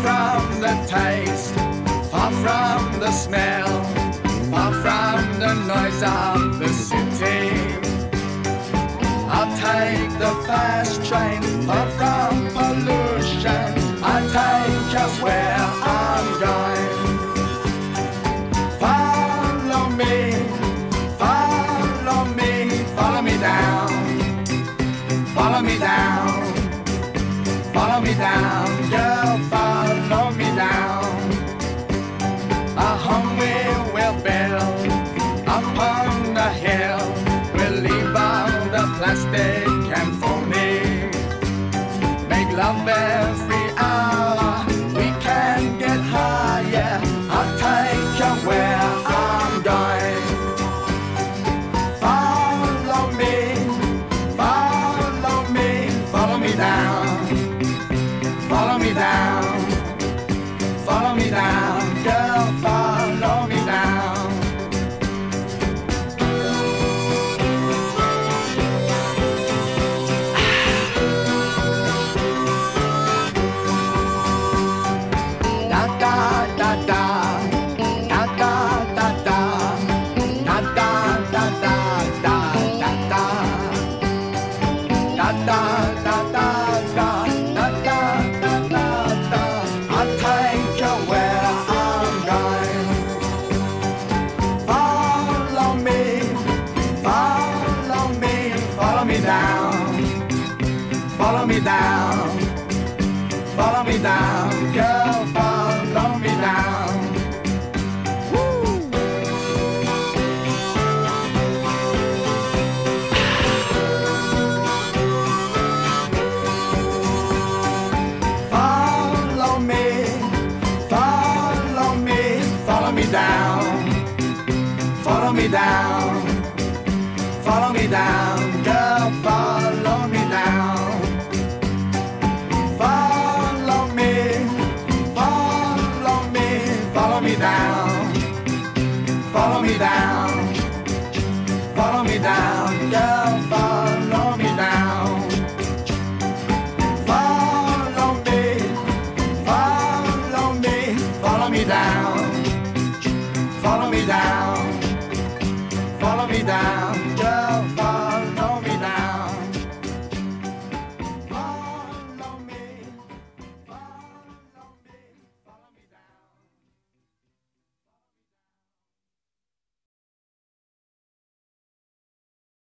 from the taste, far from the smell, far from the noise of the city. I'll take the fast train, far from pollution. I'll take us where I'm going. Follow me, follow me, follow me down. Follow me down, follow me down, girl, follow me down. A home we will build upon the hill. We'll leave all the plastic and phony. Make love every hour, we can get higher. I'll take you where I'm going. Follow me, follow me, follow me down. Follow me down, follow me down, girl, follow me down. Da da da da, da da da da, da da da da da da da da da da da. I'll take you where I'm going. Follow me, follow me, follow me down. Follow me down, follow me down, girl, follow me down. Follow me, follow me, follow me down. Follow me down, follow me down, girl, follow me down. Follow me, follow me, follow me down. Follow me down, follow me down, girl, follow me down. Follow me, follow me, follow me down. Follow me down, follow me down.